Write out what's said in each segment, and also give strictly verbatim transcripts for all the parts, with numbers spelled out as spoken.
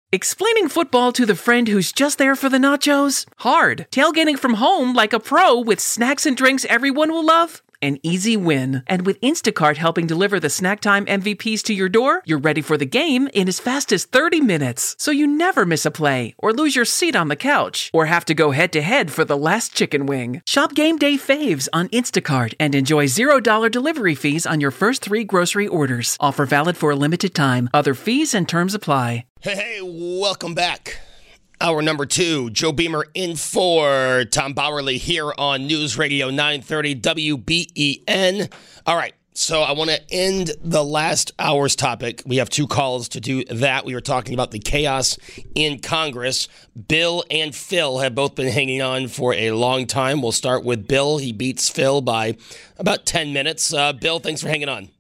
Explaining football to the friend who's just there for the nachos? Hard. Tailgating from home like a pro with snacks and drinks everyone will love? An easy win. And with Instacart helping deliver the snack time M V Ps to your door, you're ready for the game in as fast as thirty minutes. So you never miss a play, or lose your seat on the couch, or have to go head-to-head for the last chicken wing. Shop Game Day Faves on Instacart and enjoy zero dollars delivery fees on your first three grocery orders. Offer valid for a limited time. Other fees and terms apply. Hey, hey, welcome back. Hour number two, Joe Beamer in for Tom Bowerly here on News Radio nine thirty W B E N. All right, so I want to end the last hour's topic. We have two calls to do that. We were talking about the chaos in Congress. Bill and Phil have both been hanging on for a long time. We'll start with Bill. He beats Phil by about ten minutes. Uh, Bill, thanks for hanging on.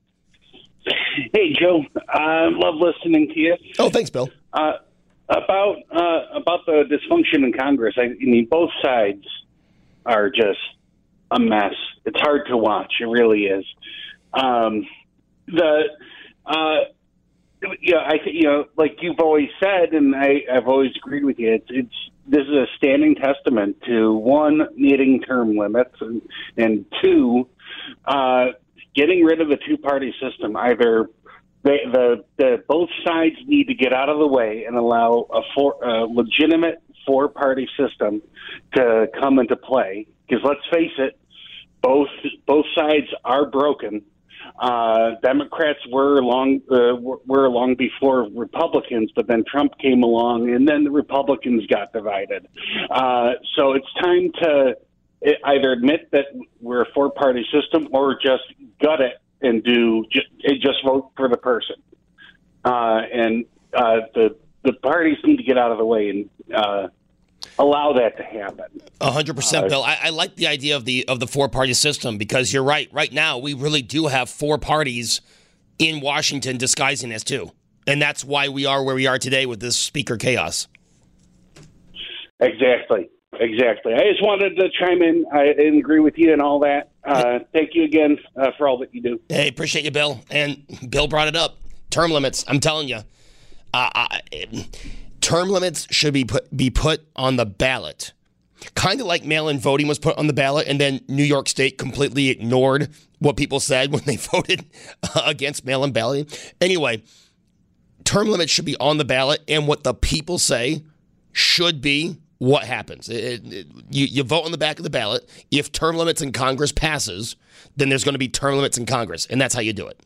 Hey, Joe. I uh, love listening to you. Oh, thanks, Bill. Uh, about uh, about the dysfunction in Congress, I, I mean, both sides are just a mess. It's hard to watch. It really is. Um, the uh, yeah, I think you know, like you've always said, and I, I've always agreed with you. It's, it's this is a standing testament to one, needing term limits, and, and two, uh, getting rid of the two-party system. Either They, the, the both sides need to get out of the way and allow a, four, a legitimate four-party system to come into play. Because let's face it, both both sides are broken. Uh, Democrats were long uh, were long before Republicans, but then Trump came along, and then the Republicans got divided. Uh, so it's time to either admit that we're a four-party system or just gut it and do just, just vote for the person. Uh, and uh, the the parties need to get out of the way and uh, allow that to happen. A hundred percent, Bill. I, I like the idea of the of the four party system because you're right. Right now, we really do have four parties in Washington disguising as two, and that's why we are where we are today with this speaker chaos. Exactly. Exactly. I just wanted to chime in. I agree with you and all that. Uh, thank you again uh, for all that you do. Hey, appreciate you, Bill. And Bill brought it up. Term limits. I'm telling you, uh, I, term limits should be put be put on the ballot. Kind of like mail-in voting was put on the ballot, and then New York State completely ignored what people said when they voted against mail-in balloting. Anyway, term limits should be on the ballot, and what the people say should be what happens. It, it, you, you vote on the back of the ballot. If term limits in Congress passes, then there's going to be term limits in Congress, and that's how you do it.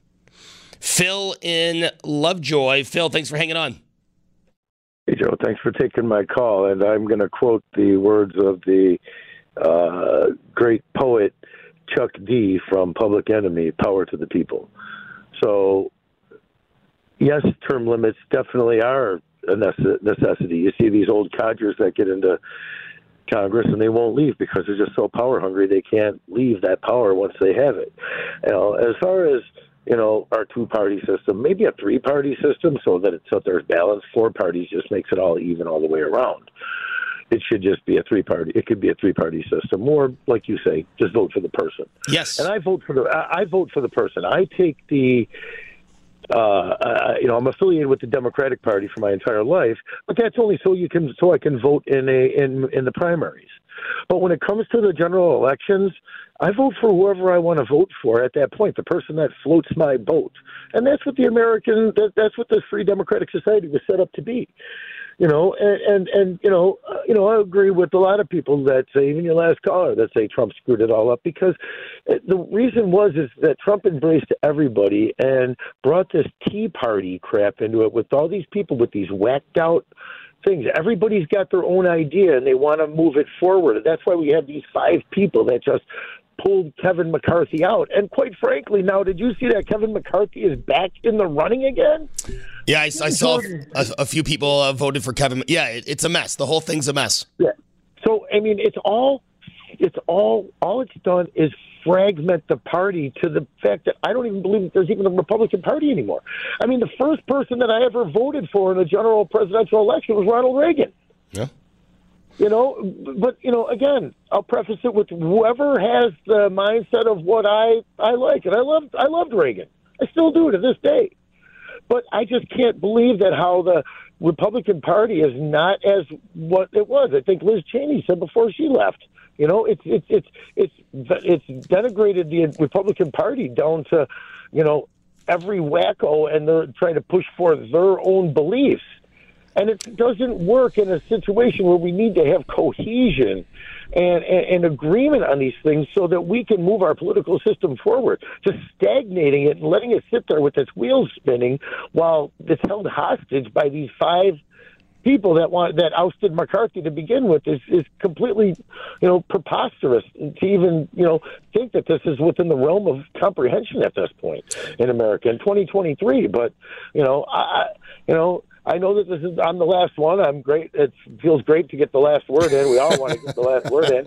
Phil in Lovejoy. Phil, thanks for hanging on. Hey, Joe, thanks for taking my call, and I'm going to quote the words of the uh, great poet Chuck D from Public Enemy, Power to the People. So, yes, term limits definitely are a necessity. You see these old codgers that get into Congress and they won't leave because they're just so power hungry they can't leave that power once they have it. You know, as far as you know, our two-party system, maybe a three-party system, so that it's so there's balance. Four parties just makes it all even all the way around. It should just be a three-party. It could be a three-party system, or like you say, just vote for the person. Yes, and I vote for the. I, I vote for the person. I take the. Uh, uh, you know, I'm affiliated with the Democratic Party for my entire life, but that's only so you can so I can vote in a in in the primaries. But when it comes to the general elections, I vote for whoever I want to vote for at that point, the person that floats my boat. And that's what the American, that, that's what the free democratic society was set up to be. You know, and, and, and you know, uh, you know, I agree with a lot of people that say, even your last caller, that say Trump screwed it all up, because the reason was is that Trump embraced everybody and brought this Tea Party crap into it with all these people with these whacked out things. Everybody's got their own idea and they want to move it forward. And that's why we have these five people that just pulled Kevin McCarthy out. And quite frankly, now, did you see that Kevin McCarthy is back in the running again? Yeah, I, I saw a, a few people uh, voted for Kevin. Yeah, it, it's a mess. The whole thing's a mess. Yeah. So, I mean, it's all, it's all, all it's done is fragment the party to the fact that I don't even believe that there's even a Republican Party anymore. I mean, the first person that I ever voted for in a general presidential election was Ronald Reagan. Yeah. You know, but, you know, again, I'll preface it with whoever has the mindset of what I, I like. And I loved, I loved Reagan. I still do to this day. But I just can't believe that how the Republican Party is not as what it was. I think Liz Cheney said before she left. You know, it's it's it's it's it's denigrated the Republican Party down to, you know, every wacko, and they're trying to push for their own beliefs. And it doesn't work in a situation where we need to have cohesion and, and, and agreement on these things so that we can move our political system forward. Just stagnating it and letting it sit there with its wheels spinning while it's held hostage by these five people that want that ousted McCarthy to begin with is, is completely, you know, preposterous to even, you know, think that this is within the realm of comprehension at this point in America in twenty twenty-three. But, you know, I, you know, I know that this is, I'm the last one. I'm great. It feels great to get the last word in. We all want to get the last word in.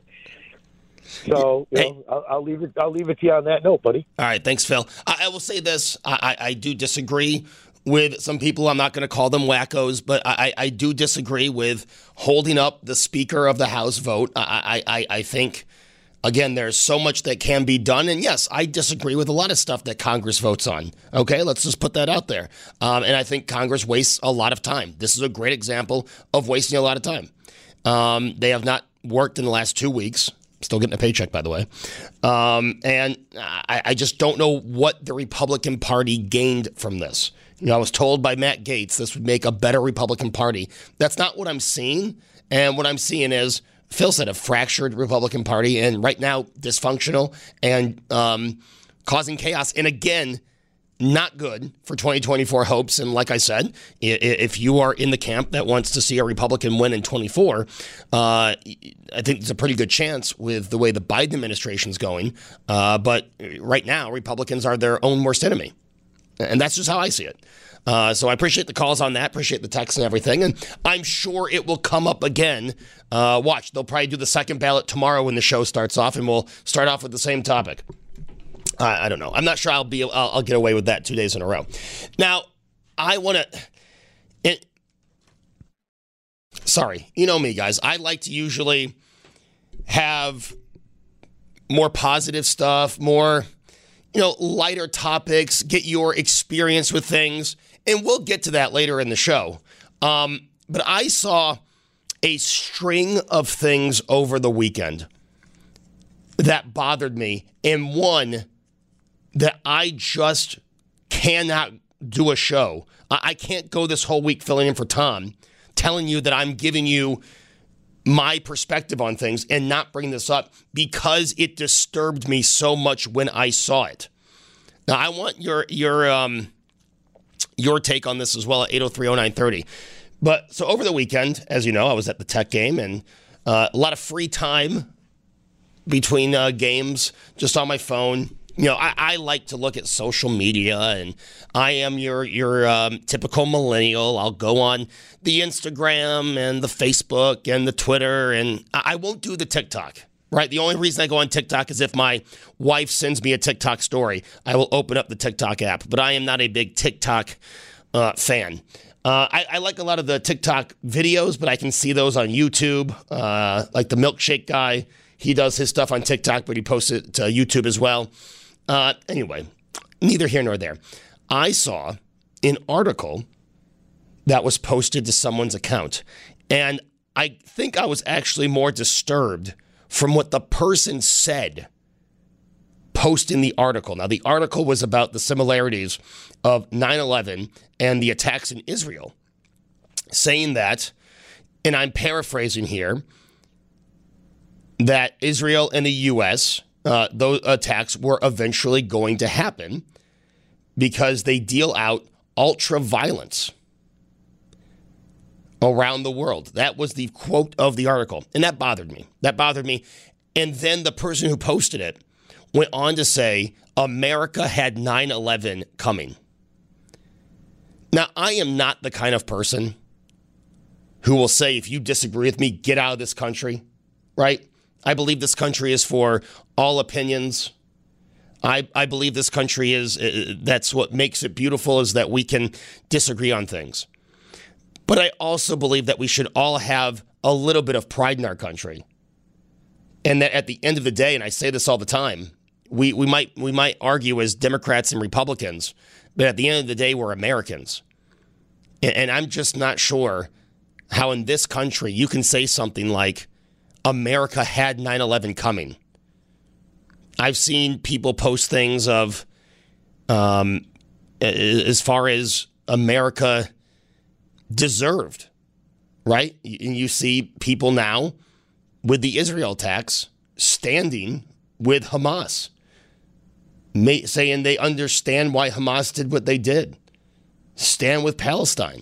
So, you know, hey, I'll, I'll leave it. I'll leave it to you on that note, buddy. All right, thanks, Phil. I, I will say this: I, I, I do disagree with some people. I'm not going to call them wackos, but I, I do disagree with holding up the Speaker of the House vote. I, I, I think, again, there's so much that can be done. And yes, I disagree with a lot of stuff that Congress votes on. Okay, let's just put that out there. Um, and I think Congress wastes a lot of time. This is a great example of wasting a lot of time. Um, they have not worked in the last two weeks. Still getting a paycheck, by the way. Um, and I, I just don't know what the Republican Party gained from this. You know, I was told by Matt Gaetz this would make a better Republican Party. That's not what I'm seeing. And what I'm seeing is, Phil said, a fractured Republican Party, and right now dysfunctional and um, causing chaos. And again, not good for twenty twenty-four hopes. And like I said, if you are in the camp that wants to see a Republican win in twenty-four, uh, I think there's a pretty good chance with the way the Biden administration is going. Uh, but right now, Republicans are their own worst enemy. And that's just how I see it. Uh, so I appreciate the calls on that, appreciate the texts and everything. And I'm sure it will come up again. Uh, watch, they'll probably do the second ballot tomorrow when the show starts off, and we'll start off with the same topic. Uh, I don't know. I'm not sure I'll be. I'll, I'll get away with that two days in a row. Now, I want to. Sorry, you know me, guys. I like to usually have more positive stuff, more, you know, lighter topics, get your experience with things, and we'll get to that later in the show. Um, but I saw a string of things over the weekend that bothered me, and one that I just cannot do a show. I can't go this whole week filling in for Tom, telling you that I'm giving you my perspective on things and not bringing this up because it disturbed me so much when I saw it. Now, I want your your um, your take on this as well at eight oh three oh nine thirty. But so over the weekend, as you know, I was at the Tech game, and uh, a lot of free time between uh, games just on my phone. You know, I, I like to look at social media, and I am your your um, typical millennial. I'll go on the Instagram and the Facebook and the Twitter, and I, I won't do the TikTok, right? The only reason I go on TikTok is if my wife sends me a TikTok story. I will open up the TikTok app, but I am not a big TikTok uh, fan. Uh, I, I like a lot of the TikTok videos, but I can see those on YouTube, uh, like the milkshake guy. He does his stuff on TikTok, but he posts it to YouTube as well. Uh, anyway, neither here nor there. I saw an article that was posted to someone's account, and I think I was actually more disturbed from what the person said posting the article. Now, the article was about the similarities of nine eleven and the attacks in Israel, saying that, and I'm paraphrasing here, that Israel and the U S Uh, those attacks were eventually going to happen because they deal out ultra violence around the world. That was the quote of the article, and that bothered me. That bothered me. And then the person who posted it went on to say America had nine eleven coming. Now, I am not the kind of person who will say, if you disagree with me, get out of this country, right? I believe this country is for all opinions. I, I believe this country is, uh, that's what makes it beautiful, is that we can disagree on things. But I also believe that we should all have a little bit of pride in our country. And that at the end of the day, and I say this all the time, we, we might we might argue as Democrats and Republicans, but at the end of the day, we're Americans. And, and I'm just not sure how in this country you can say something like, America had nine eleven coming. I've seen people post things of, um, as far as America deserved, right? And you see people now with the Israel attacks standing with Hamas, may, saying they understand why Hamas did what they did. Stand with Palestine.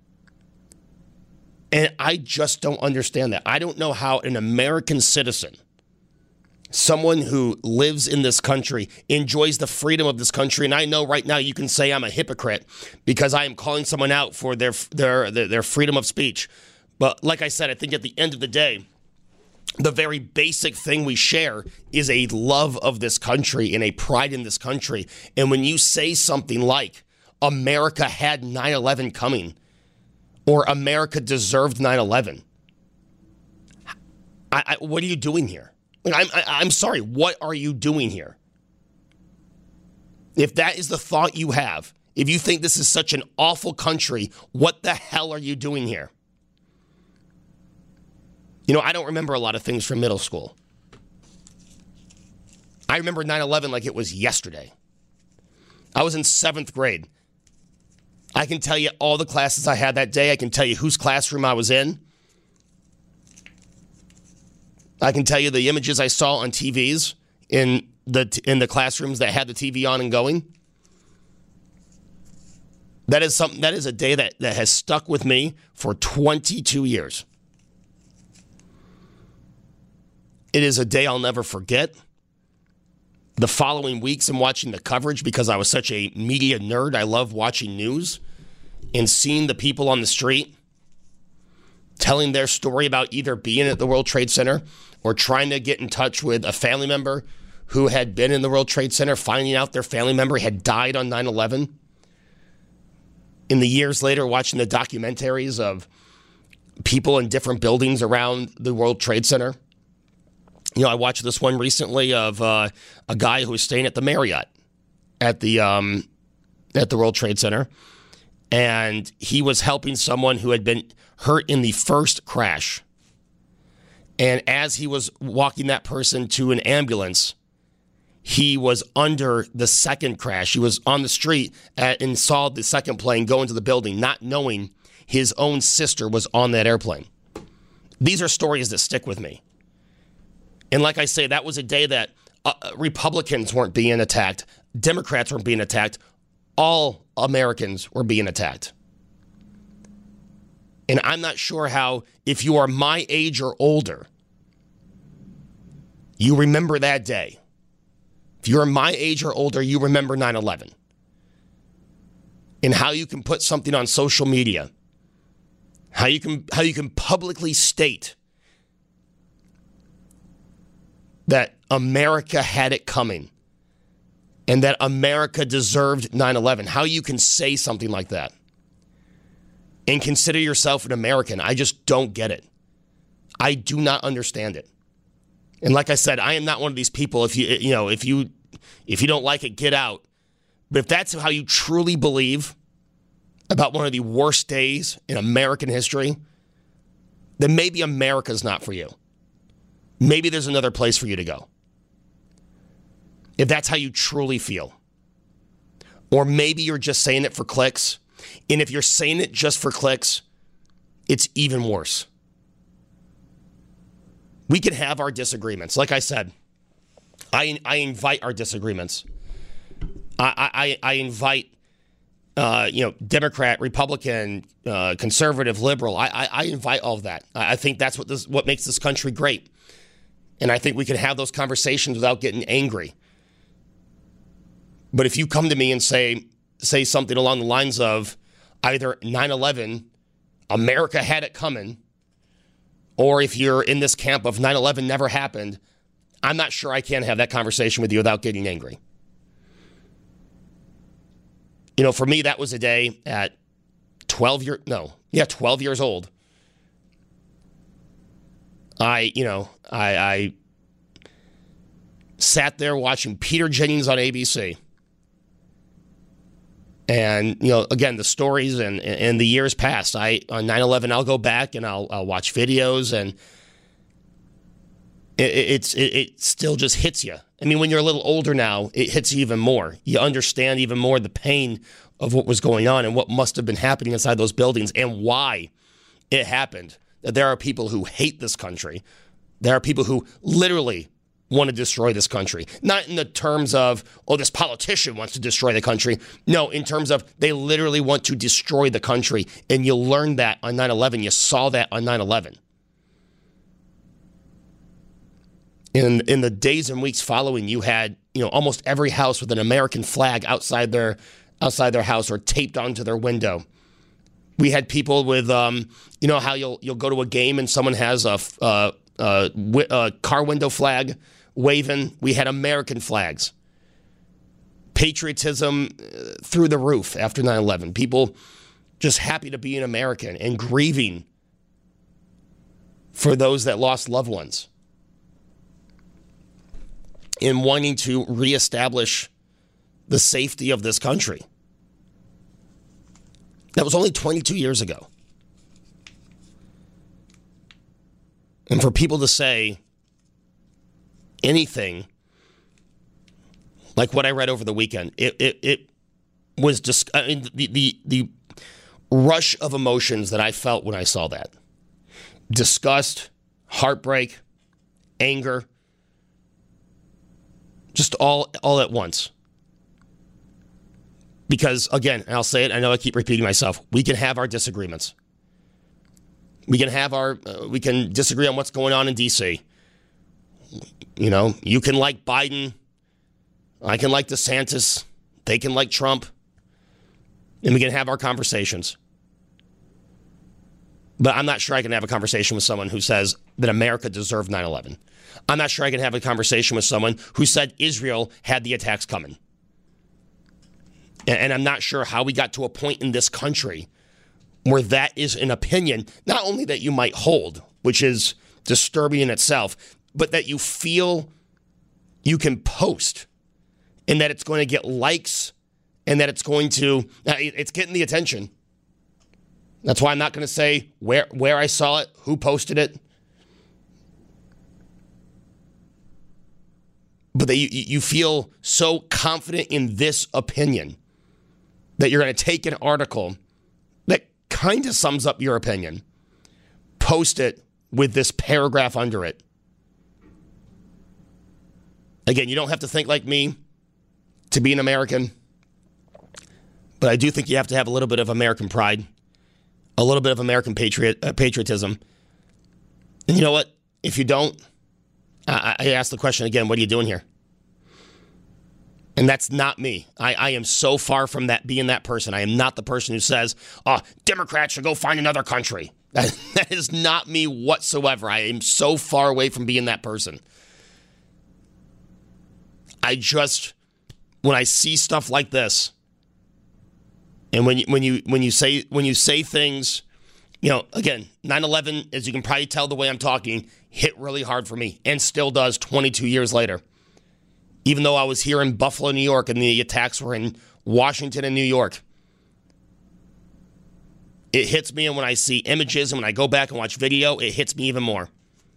And I just don't understand that. I don't know how an American citizen, someone who lives in this country, enjoys the freedom of this country. And I know right now you can say I'm a hypocrite because I am calling someone out for their their their, their freedom of speech. But like I said, I think at the end of the day, the very basic thing we share is a love of this country and a pride in this country. And when you say something like, America had nine eleven coming, or America deserved nine eleven, I, I, what are you doing here? Like, I'm, I, I'm sorry, what are you doing here? If that is the thought you have, if you think this is such an awful country, what the hell are you doing here? You know, I don't remember a lot of things from middle school. I remember nine eleven like it was yesterday. I was in seventh grade. I can tell you all the classes I had that day. I can tell you whose classroom I was in. I can tell you the images I saw on T Vs in the in the classrooms that had the T V on and going. That is something. That is a day that, that has stuck with me for twenty-two years. It is a day I'll never forget. The following weeks, I'm watching the coverage because I was such a media nerd. I love watching news and seeing the people on the street telling their story about either being at the World Trade Center or trying to get in touch with a family member who had been in the World Trade Center, finding out their family member had died on nine eleven. In the years later, watching the documentaries of people in different buildings around the World Trade Center. You know, I watched this one recently of uh, a guy who was staying at the Marriott at the um, at the World Trade Center, and he was helping someone who had been hurt in the first crash. And as he was walking that person to an ambulance, he was under the second crash. He was on the street at, and saw the second plane go into the building, not knowing his own sister was on that airplane. These are stories that stick with me. And like I say, that was a day that uh, Republicans weren't being attacked. Democrats weren't being attacked. All Americans were being attacked. And I'm not sure how, if you are my age or older, you remember that day. If you're my age or older, you remember nine eleven. And how you can put something on social media. How you can, how you can publicly state that America had it coming and that America deserved nine eleven. How you can say something like that and consider yourself an American, I just don't get it. I do not understand it. And like I said, I am not one of these people, if you you know, if you if you don't like it, get out. But if that's how you truly believe about one of the worst days in American history, then maybe America's not for you. Maybe there's another place for you to go. If that's how you truly feel. Or maybe you're just saying it for clicks. And if you're saying it just for clicks, it's even worse. We can have our disagreements. Like I said, I, I invite our disagreements. I, I, I invite, uh, you know, Democrat, Republican, uh, conservative, liberal. I, I, I invite all of that. I think that's what this, what makes this country great. And I think we can have those conversations without getting angry. But if you come to me and say say something along the lines of either nine eleven, America had it coming, or if you're in this camp of nine eleven never happened, I'm not sure I can have that conversation with you without getting angry. You know, for me, that was a day at twelve years, no, yeah, twelve years old. I, you know, I, I sat there watching Peter Jennings on A B C. And, you know, again, the stories and, and the years past, I, on nine eleven, I'll go back and I'll, I'll watch videos, and it, it's, it, it still just hits you. I mean, when you're a little older now, it hits you even more. You understand even more the pain of what was going on and what must have been happening inside those buildings and why it happened. That there are people who hate this country. There are people who literally want to destroy this country. Not in the terms of, oh, this politician wants to destroy the country. No, in terms of they literally want to destroy the country. And you learned that on nine eleven. You saw that on nine eleven. In in the days and weeks following, you had, you know, almost every house with an American flag outside their outside their house or taped onto their window. We had people with, um, you know, how you'll you'll go to a game and someone has a, uh, uh, a car window flag waving. We had American flags. Patriotism through the roof after nine eleven. People just happy to be an American and grieving for those that lost loved ones. In wanting to reestablish the safety of this country. That was only twenty-two years ago. And for people to say anything like what I read over the weekend, it it, it was just, I mean, the, the, the rush of emotions that I felt when I saw that. Disgust, heartbreak, anger, just all all at once. Because, again, and I'll say it, I know I keep repeating myself, we can have our disagreements. We can have our, uh, we can disagree on what's going on in D C. You know, you can like Biden, I can like DeSantis, they can like Trump, and we can have our conversations. But I'm not sure I can have a conversation with someone who says that America deserved nine eleven. I'm not sure I can have a conversation with someone who said Israel had the attacks coming. And I'm not sure how we got to a point in this country where that is an opinion, not only that you might hold, which is disturbing in itself, but that you feel you can post and that it's going to get likes and that it's going to, it's getting the attention. That's why I'm not going to say where, where I saw it, who posted it. But that you, you feel so confident in this opinion that you're going to take an article that kind of sums up your opinion, post it with this paragraph under it. Again, you don't have to think like me to be an American, but I do think you have to have a little bit of American pride, a little bit of American patriot uh, patriotism. And you know what? If you don't, I, I ask the question again, what are you doing here? And that's not me. I, I am so far from that being that person. I am not the person who says, oh, Democrats should go find another country. That, that is not me whatsoever. I am so far away from being that person. I just, when I see stuff like this, and when you, when you when you say when you say things, you know, again, nine eleven, as you can probably tell the way I'm talking, hit really hard for me and still does twenty-two years later. Even though I was here in Buffalo, New York, and the attacks were in Washington and New York. It hits me, and when I see images and when I go back and watch video, it hits me even more.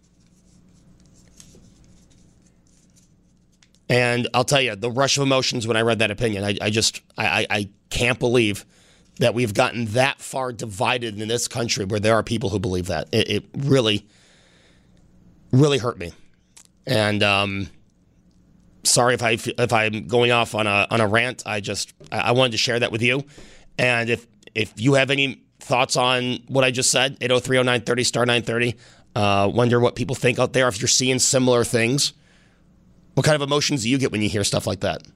And I'll tell you, the rush of emotions when I read that opinion, I, I just, I, I can't believe that we've gotten that far divided in this country where there are people who believe that. It, it really, really hurt me. And, um... Sorry if I if I'm going off on a on a rant. I just I wanted to share that with you. And if if you have any thoughts on what I just said, eight oh three oh nine thirty star nine thirty. Uh, wonder what people think out there. If you're seeing similar things, what kind of emotions do you get when you hear stuff like that?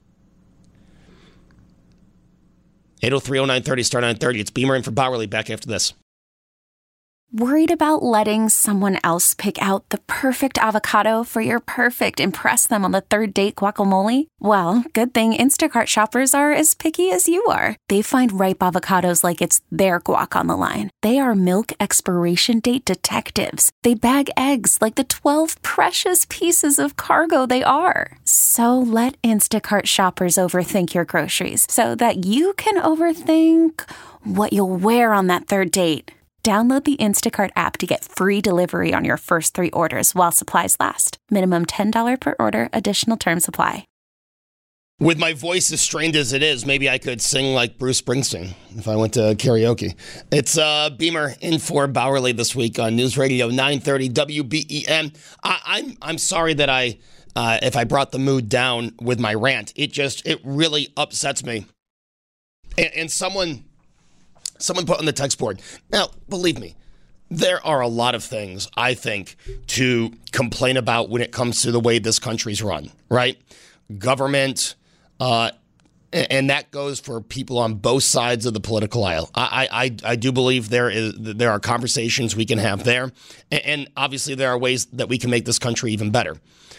eight oh three oh nine thirty star nine thirty. It's Beamer in for Bowerly. Back after this. Worried about letting someone else pick out the perfect avocado for your perfect impress them on the third date guacamole? Well, good thing Instacart shoppers are as picky as you are. They find ripe avocados like it's their guac on the line. They are milk expiration date detectives. They bag eggs like the twelve precious pieces of cargo they are. So let Instacart shoppers overthink your groceries so that you can overthink what you'll wear on that third date. Download the Instacart app to get free delivery on your first three orders while supplies last. Minimum ten dollars per order. Additional terms apply. With my voice as strained as it is, maybe I could sing like Bruce Springsteen if I went to karaoke. It's uh, Beamer in for Bowerly this week on News Radio nine thirty W B E N. I, I'm I'm sorry that I uh, if I brought the mood down with my rant. It just it really upsets me. And, and someone. Someone put on the text board. Now, believe me, there are a lot of things, I think, to complain about when it comes to the way this country's run, right? Government, uh, and that goes for people on both sides of the political aisle. I, I, I do believe there is there are conversations we can have there, and obviously there are ways that we can make this country even better.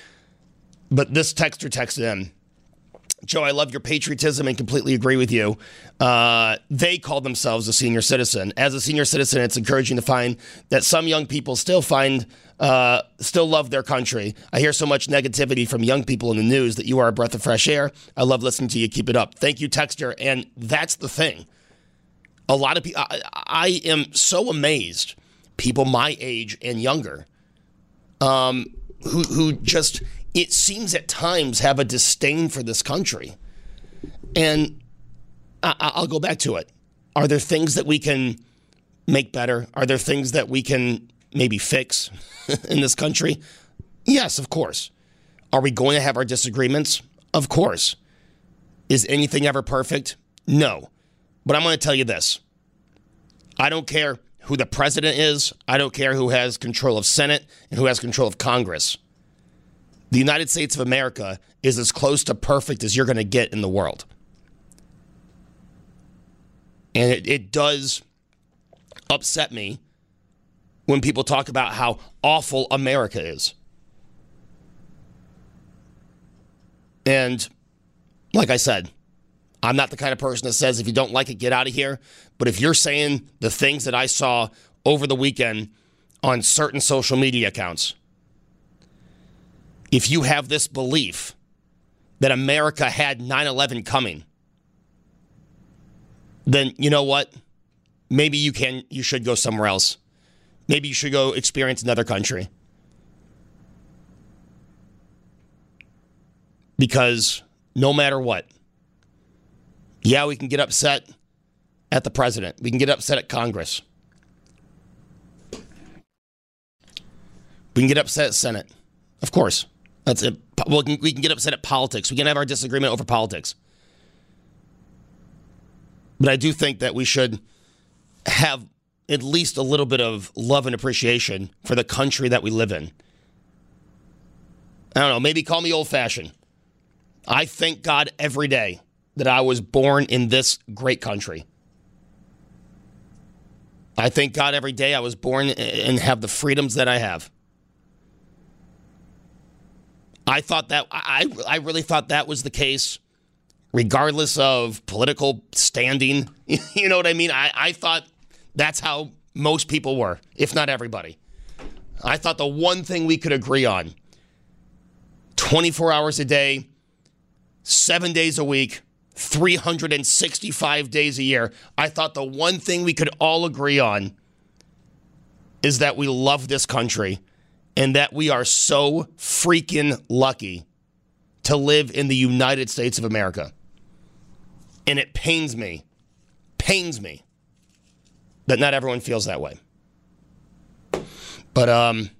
But this texter texted in, Joe, I love your patriotism and completely agree with you. Uh, they call themselves a senior citizen. As a senior citizen, it's encouraging to find that some young people still find, uh, still love their country. I hear so much negativity from young people in the news that you are a breath of fresh air. I love listening to you. Keep it up. Thank you, texter. And that's the thing. A lot of people, I, I am so amazed, people my age and younger, um, who who just... it seems at times have a disdain for this country. And I- I'll go back to it. Are there things that we can make better? Are there things that we can maybe fix in this country? Yes, of course. Are we going to have our disagreements? Of course. Is anything ever perfect? No. But I'm going to tell you this. I don't care who the president is. I don't care who has control of Senate and who has control of Congress. The United States of America is as close to perfect as you're going to get in the world. And it, it does upset me when people talk about how awful America is. And like I said, I'm not the kind of person that says if you don't like it, get out of here. But if you're saying the things that I saw over the weekend on certain social media accounts, if you have this belief that America had nine eleven coming, then you know what? Maybe you can. You should go somewhere else. Maybe you should go experience another country. Because no matter what, yeah, we can get upset at the president. We can get upset at Congress. We can get upset at Senate. Of course. That's it. Well, we can get upset at politics. We can have our disagreement over politics. But I do think that we should have at least a little bit of love and appreciation for the country that we live in. I don't know, maybe call me old-fashioned. I thank God every day that I was born in this great country. I thank God every day I was born and have the freedoms that I have. I thought that, I, I really thought that was the case, regardless of political standing. You know what I mean? I, I thought that's how most people were, if not everybody. I thought the one thing we could agree on, twenty-four hours a day, seven days a week, three hundred sixty-five days a year, I thought the one thing we could all agree on is that we love this country. And that we are so freaking lucky to live in the United States of America. And it pains me, pains me that not everyone feels that way. But um,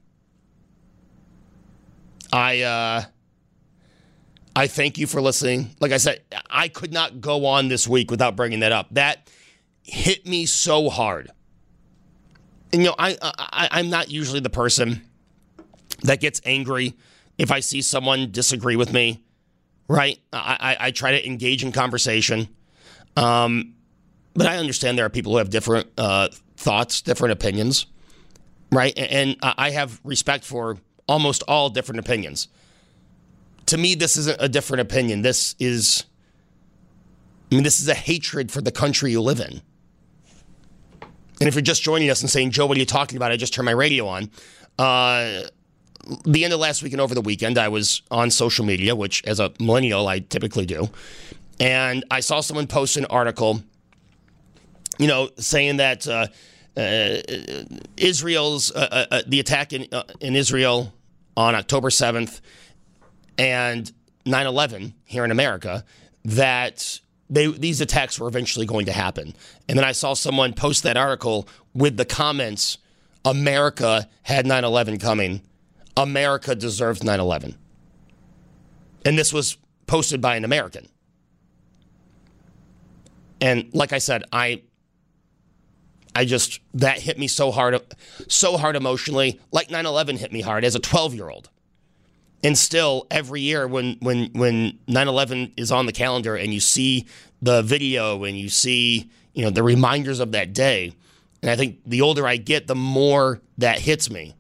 I uh, I thank you for listening. Like I said, I could not go on this week without bringing that up. That hit me so hard. And, you know, I, I I'm not usually the person that gets angry if I see someone disagree with me, right? I, I, I try to engage in conversation. Um, but I understand there are people who have different uh, thoughts, different opinions. right? And I have respect for almost all different opinions. To me, this isn't a different opinion. This is, I mean, this is a hatred for the country you live in. And if you're just joining us and saying, Joe, what are you talking about? I just turned my radio on. Uh, the end of last week and over the weekend, I was on social media, which as a millennial, I typically do. And I saw someone post an article, you know, saying that uh, uh, Israel's, uh, uh, the attack in, uh, in Israel on October seventh and nine eleven here in America, that they these attacks were eventually going to happen. And then I saw someone post that article with the comments, America had nine eleven coming. America deserves nine eleven. And this was posted by an American. And like I said, I I just, that hit me so hard, so hard emotionally, like nine eleven hit me hard as a twelve-year-old. And still, every year when when when nine eleven is on the calendar and you see the video and you see, you know, the reminders of that day, and I think the older I get, the more that hits me.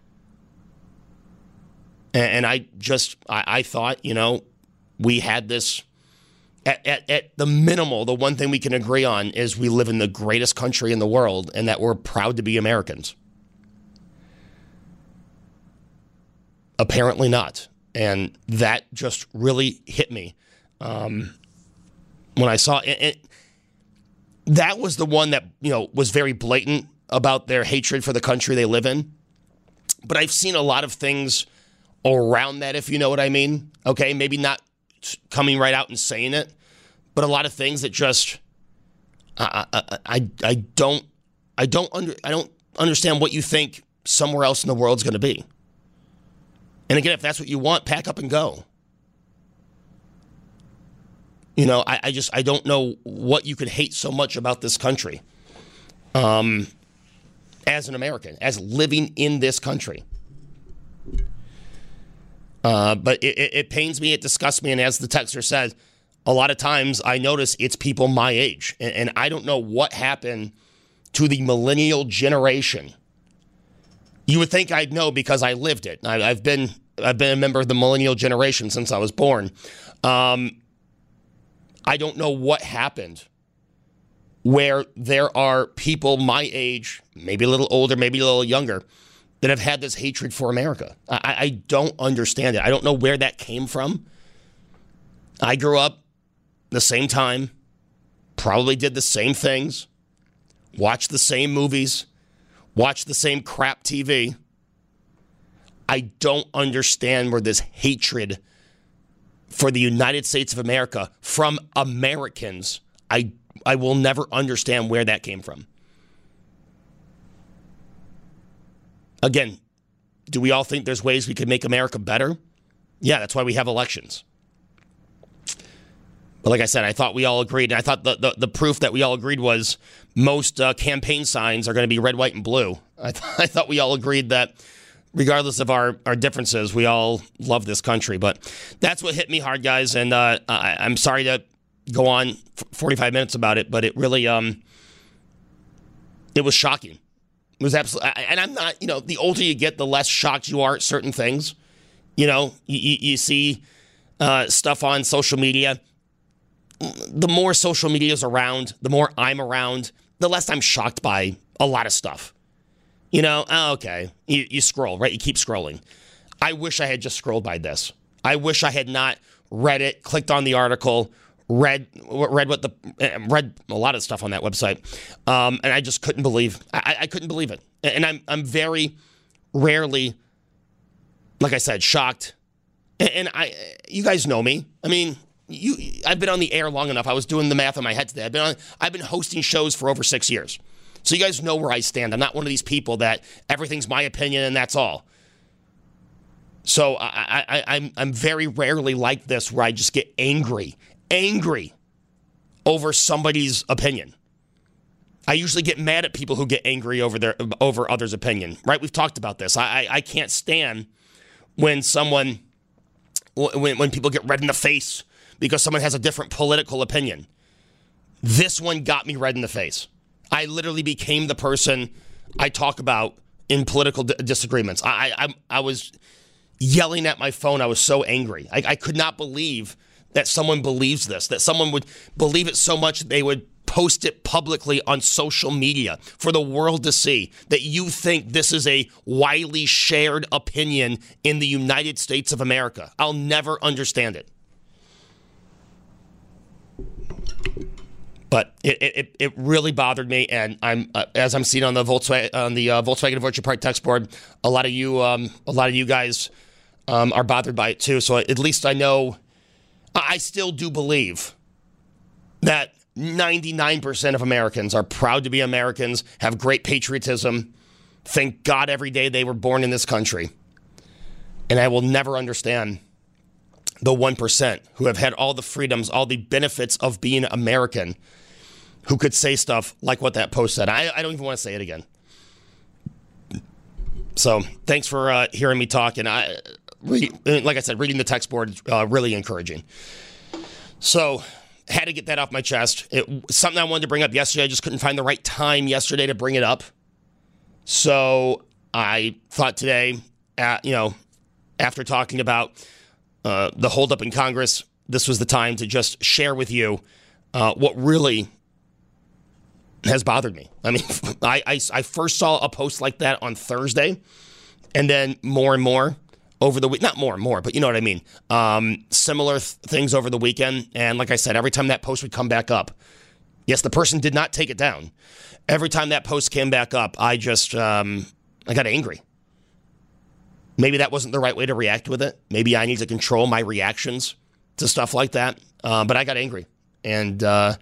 And, and I just, I, I thought, you know, we had this, at, at, at the minimal, the one thing we can agree on is we live in the greatest country in the world and that we're proud to be Americans. Apparently not. And that just really hit me um, when I saw it, it. That was the one that, you know, was very blatant about their hatred for the country they live in. But I've seen a lot of things around that, if you know what I mean. Okay, maybe not coming right out and saying it, but a lot of things that just I I, I, I don't I don't under I don't understand what you think somewhere else in the world's going to be. And again, if that's what you want, pack up and go. You know, I, I just, I don't know what you could hate so much about this country um, as an American, as living in this country. Uh, but it, it, it pains me, it disgusts me, and as the texter said, a lot of times I notice it's people my age. And, and I don't know what happened to the millennial generation. You would think I'd know because I lived it. I, I've been I've been a member of the millennial generation since I was born. Um, I don't know what happened where there are people my age, maybe a little older, maybe a little younger, that have had this hatred for America. I, I don't understand it. I don't know where that came from. I grew up the same time, probably did the same things, watched the same movies, watch the same crap T V. I don't understand where this hatred for the United States of America from Americans, I I will never understand where that came from. Again, do we all think there's ways we could make America better? Yeah, that's why we have elections. But like I said, I thought we all agreed. And I thought the, the, the proof that we all agreed was most uh, campaign signs are going to be red, white, and blue. I, th- I thought we all agreed that regardless of our, our differences, we all love this country. But that's what hit me hard, guys. And uh, I, I'm sorry to go on for forty-five minutes about it, but it really, um, it was shocking. It was absolutely, and I'm not, you know, the older you get, the less shocked you are at certain things. You know, you, you, you see uh, stuff on social media. The more social media is around, the more I'm around, the less I'm shocked by a lot of stuff. You know, oh, okay, you, you scroll, right? You keep scrolling. I wish I had just scrolled by this. I wish I had not read it, clicked on the article, read read what the read a lot of stuff on that website, um, and I just couldn't believe. I, I couldn't believe it, and I'm I'm very rarely, like I said, shocked. And, and I, you guys know me. I mean. You, I've been on the air long enough. I was doing the math in my head today. I've been on, I've been hosting shows for over six years. So you guys know where I stand. I'm not one of these people that everything's my opinion and that's all. So I, I, I'm, I'm very rarely like this where I just get angry, angry over somebody's opinion. I usually get mad at people who get angry over their over others' opinion. Right? We've talked about this. I, I, I can't stand when someone, when when people get red in the face because someone has a different political opinion. This one got me red in the face. I literally became the person I talk about in political d- disagreements. I, I I was yelling at my phone. I was so angry. I, I could not believe that someone believes this, that someone would believe it so much that they would post it publicly on social media for the world to see, that you think this is a widely shared opinion in the United States of America. I'll never understand it. But it, it it really bothered me, and I'm uh, as I'm seeing on the Volkswagen on the uh, Volkswagen of Orchard Park text board, a lot of you um, a lot of you guys um, are bothered by it too. So at least I know. I still do believe that ninety-nine percent of Americans are proud to be Americans, have great patriotism, thank God every day they were born in this country, and I will never understand the one percent who have had all the freedoms, all the benefits of being American, who could say stuff like what that post said. I, I don't even want to say it again. So thanks for uh, hearing me talk. And I, re- like I said, reading the text board is uh, really encouraging. So had to get that off my chest. It something I wanted to bring up yesterday. I just couldn't find the right time yesterday to bring it up. So I thought today, at, you know, after talking about uh, the holdup in Congress, this was the time to just share with you uh, what really has bothered me. I mean, I, I, I first saw a post like that on Thursday, and then more and more over the week, not more and more, but you know what I mean. Um, similar th- things over the weekend. And like I said, every time that post would come back up, yes, the person did not take it down. Every time that post came back up, I just, um, I got angry. Maybe that wasn't the right way to react with it. Maybe I need to control my reactions to stuff like that. Uh, but I got angry. And, uh,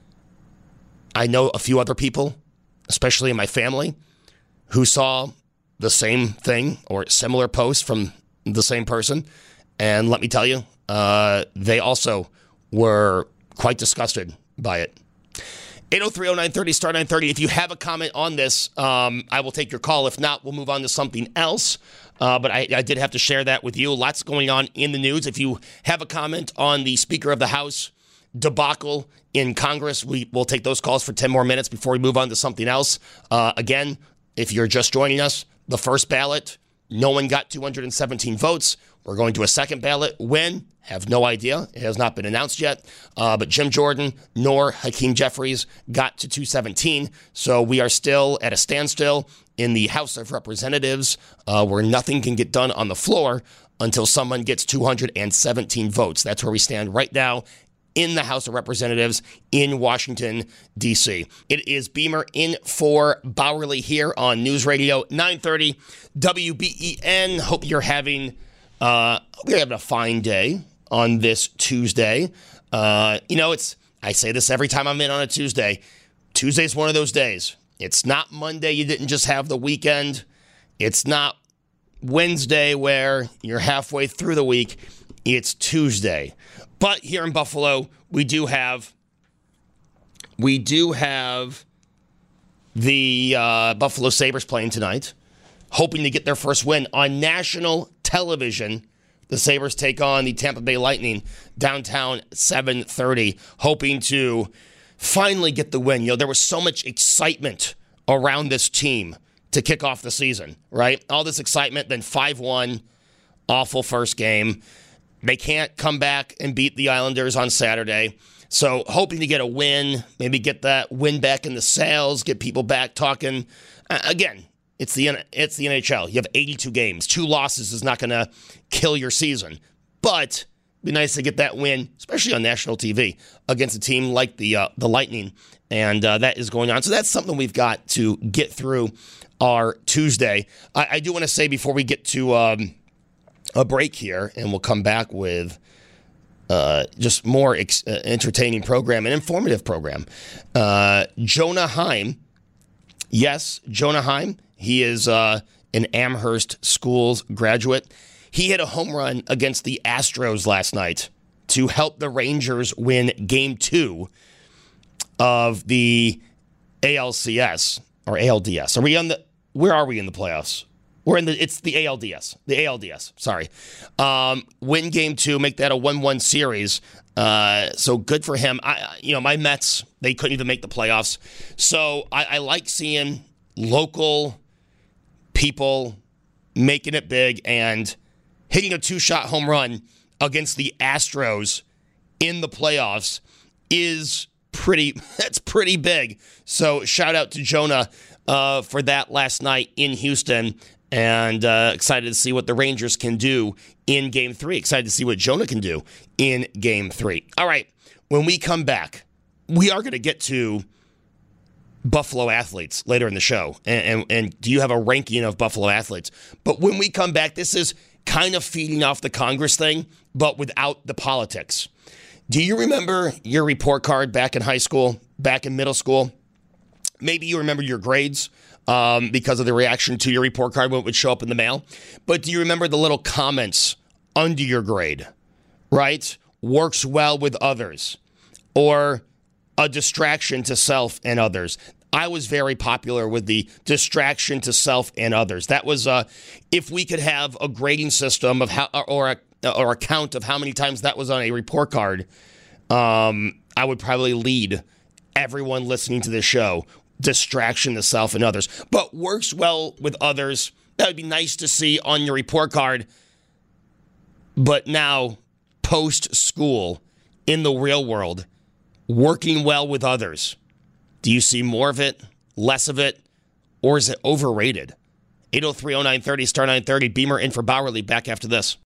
I know a few other people, especially in my family, who saw the same thing or similar posts from the same person. And let me tell you, uh, they also were quite disgusted by it. eight oh three oh nine thirty, star nine thirty. If you have a comment on this, um, I will take your call. If not, we'll move on to something else. Uh, but I, I did have to share that with you. Lots going on in the news. If you have a comment on the Speaker of the House debacle in Congress, we will take those calls for ten more minutes before we move on to something else. Uh, again, if you're just joining us, the first ballot, no one got two hundred seventeen votes. We're going to a second ballot. When? Have no idea. It has not been announced yet. Uh, but Jim Jordan nor Hakeem Jeffries got to two seventeen. So we are still at a standstill in the House of Representatives uh, where nothing can get done on the floor until someone gets two hundred seventeen votes. That's where we stand right now in the House of Representatives in Washington, D C. It is Beamer in for Bowerly here on News Radio nine thirty W B E N. Hope you're having, uh, hope you're having a fine day on this Tuesday. Uh, you know, it's I say this every time I'm in on a Tuesday. Tuesday's one of those days. It's not Monday. You didn't just have the weekend. It's not Wednesday where you're halfway through the week. It's Tuesday. But here in Buffalo, we do have we do have the uh, Buffalo Sabres playing tonight, hoping to get their first win on national television. The Sabres take on the Tampa Bay Lightning downtown seven thirty, hoping to finally get the win. You know, there was so much excitement around this team to kick off the season, right? All this excitement, then five one, awful first game. They can't come back and beat the Islanders on Saturday. So hoping to get a win, maybe get that win back in the sails, get people back talking. Uh, again, it's the it's the N H L. You have eighty-two games. Two losses is not going to kill your season. But it'd be nice to get that win, especially on national T V, against a team like the uh, the Lightning. And uh, that is going on. So that's something we've got to get through our Tuesday. I, I do want to say before we get to um, a break here, and we'll come back with uh, just more ex- uh, entertaining program and informative program. Uh, Jonah Heim, yes, Jonah Heim, he is uh, an Amherst Schools graduate. He hit a home run against the Astros last night to help the Rangers win Game Two of the A L C S or A L D S. Are we on the? Where are we in the playoffs? We're in the. It's the A L D S. The A L D S. Sorry. Um, win Game Two, make that a one one series. Uh, so good for him. I, you know, my Mets, they couldn't even make the playoffs. So I, I like seeing local people making it big and hitting a two-shot home run against the Astros in the playoffs is pretty, that's pretty big. So shout out to Jonah uh, for that last night in Houston, and uh, excited to see what the Rangers can do in Game three. Excited to see what Jonah can do in Game three. All right, when we come back, we are going to get to Buffalo athletes later in the show. And, and, and do you have a ranking of Buffalo athletes? But when we come back, this is kind of feeding off the Congress thing, but without the politics. Do you remember your report card back in high school, back in middle school? Maybe you remember your grades um, because of the reaction to your report card when it would show up in the mail. But do you remember the little comments under your grade, right? Works well with others, or a distraction to self and others. I was very popular with the distraction to self and others. That was, uh, if we could have a grading system of how, or a, or a count of how many times that was on a report card, um, I would probably lead everyone listening to this show. Distraction to self and others. But works well with others. That would be nice to see on your report card. But now, post-school, in the real world, working well with others. Do you see more of it, less of it, or is it overrated? eight oh three oh nine thirty, star nine thirty, Beamer in for Bowerly, back after this.